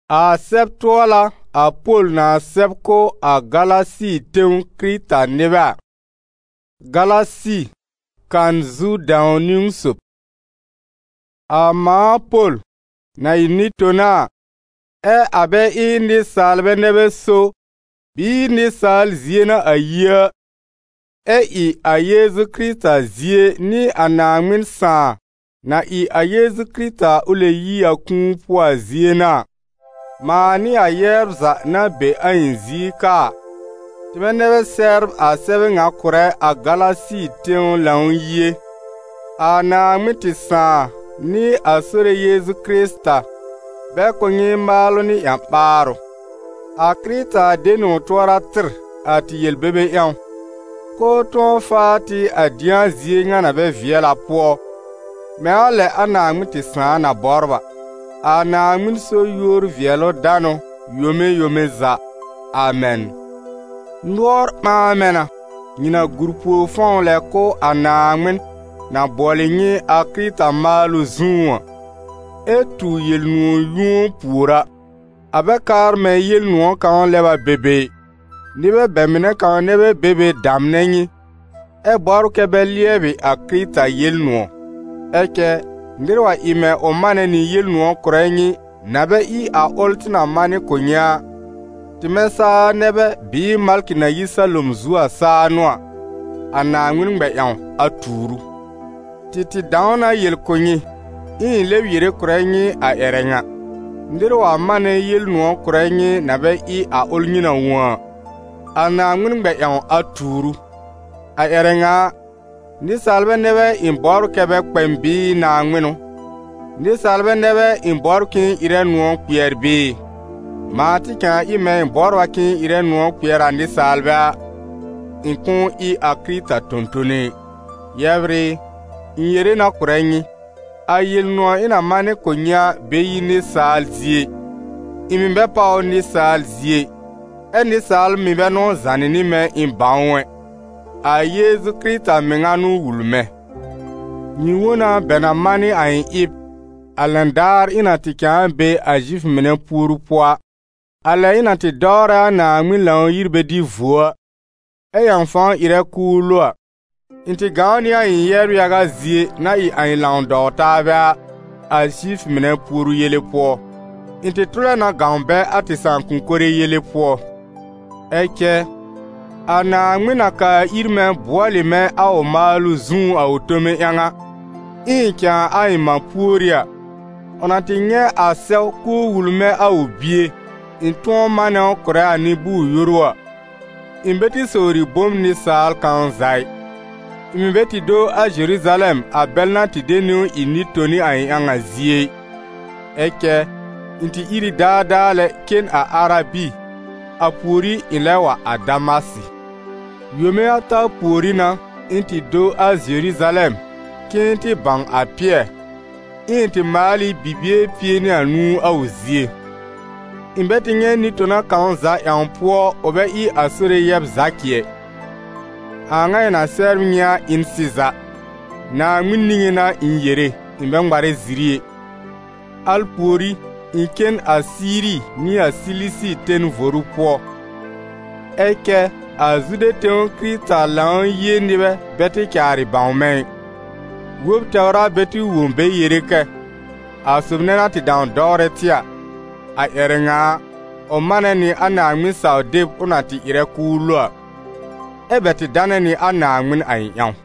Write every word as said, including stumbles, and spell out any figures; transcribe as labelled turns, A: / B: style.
A: A sɛb toala a Paul na sɛb ko a Galasi teŋ Krita neba. Galasi kan zu daw niŋ sop. A maa Paul na yini tona e abe i ninsaalba nebe so bi ninsaal zie na a yia e i a Yesu Krista zie ni a Naawmin sãã na i a Yesu Krista ule yi a kũũ pʋa zie na. Maa ni a yɛɛb za na be a yin zie ka. Tɩ bɛ neb sɛrb a sɛb ŋa kʋrɛ a Galasi teŋ laŋ yie. A Naawmin tɩ sãã ni a Sore Yesu Krista bɛ kõ yẽ maalo ne yãmɓaaro. A Krista de ne o toora tɩr a tɩ yel-bebe yãw. Ko tõog faa tɩ a dĩã zie ŋa na bɛ vɩɛla pʋɔ. Me a lɛ a Naawmin tɩ sãã na bɔrba. A Naawmin so yoor vɩɛlo dãno yome yome za. Amen. Noor maamɛna yĩna gurpuo fõo lɛ ko a Naawmin na bɔle yẽ a Krista maalo zũu wã. E tu yel-nuo yũu puora. A bɛ kaar me yel-nuo kaŋ lɛba bebe. Nebɛ bɛ mine kaŋ nebɛ bebe damne yẽ. E bɔrb kɛ bɛ lɩɛbɩ a Krista yel-nuo. Ɛkɛ ned wa ɩ me o mane ni yel-nuo kʋrɛ yẽ na bɛ i a ol tɩ na mane ko yã. Tɩ me saa nebɛ bɩ malkɩ na yi salom zuwa saa noa. A Naawmin ŋmɛ yãw a tuuru. Tɩ tɩ dãw na yel ko yẽ ẽ leb yere kʋrɛ yẽ a ɛrɛŋa. Ned wa mane yel-nuo kʋrɛ yẽ na bɛ i a ol yĩna wã. A Naawmin ŋmɛ yãw a tuuru. A ɛrɛŋa ninsaalbɛ nebɛ ɩn bɔrb kɛ bɛ kpɛm bɩ Naawminu. Ninsaalbɛ nebɛ ɩn bɔrb kẽ irɛ nuo kpeɛr bɩ. Maa tɩ kã ɩ me ɩn bɔrba kẽ irɛ nuo kpeɛra ninsaalbɛ ɩn kõo ɩ a Krista tontone. Yɛbre ɩn yere na kʋrɛ yẽ. A yel-nuo ɩ na mane ko yã be yi ninsaal zie. Ɩ min bɛ pao ninsaal zie. Ɛ ninsaal min bɛ nɔɔ zãne ne me ɩn bãu wẽ. A Yesu Krista meŋa nu wulmɛ. Yĩn wona bɛ na mane a ɩn ɩb. A lɛn daar ɩ na tɩ kãa be a Zif mine puor pʋa. A lɛ ɩ na tɩ dɔɔrɛ a Naawmin laŋ yirbɛ dɩ voa. Ɛ yãng fãa ɩrɛ kuuloa. N tɩ gão ne a ɩn yɛrb yaga zie na ɩ a ɩn laŋ dɔɔ taabɛ a Zif mine puor yele pʋɔ. N tɩ tʋrɛ na gão bɛ a tɩ sãn-kũnkore yele pʋɔ. Ɛkɛ a Naawmin na ka ir me bʋɔle me a o maalo zũu a o tome yãŋa. Ẽ kã a ɩn ma puoria. O na tɩ yẽ a sɛo koo wulmɛ a o bie. N tõog manɛo kʋrɛ a ne buud yorwa. N be tɩ soori bũmb ninsaal kãng zai. N be tɩ do a Jerusalɛm a bɛl na tɩ de ne ɩ ni-toni a ɩn yãŋa zie. Ɛkɛ n tɩ iri daadaa lɛ ken a Arabi. A puori n lɛ wa a Damasi. Yome a ta puori na n tɩ do a Jerusalɛm kẽ tɩ bãng a pɩɛ. Ẽ tɩ maale bibie pie ne anuu a o zie. N be tɩ yẽ ni-tona kãng za yãng pʋɔ o bɛ ɩ a sore yɛb zakɩɛ. A ŋa y na sɛrb yã ɩn sɩza. Naawmin niŋe na n yere n bɛ ŋmarɛ zirie. Al puori n ken a Siiri ni a Silisi ten voru pʋɔ. Ɛkɛ a Zude teŋ Krista laŋ yie nebɛ bɛ tɩ kyaare bãu mɛ. Wob tɛoora bɛ tɩ wʋm bɛ yere kɛ. A sob nɛ na tɩ dão dɔɔrɛ tɩa. A ɛrɛŋa o manɛ ne a Naawmin sao deb o na tɩ ɩrɛ kuuloa. Ɛ bɛ tɩ dãnɛ ne a Naawmin a ɩn yãw.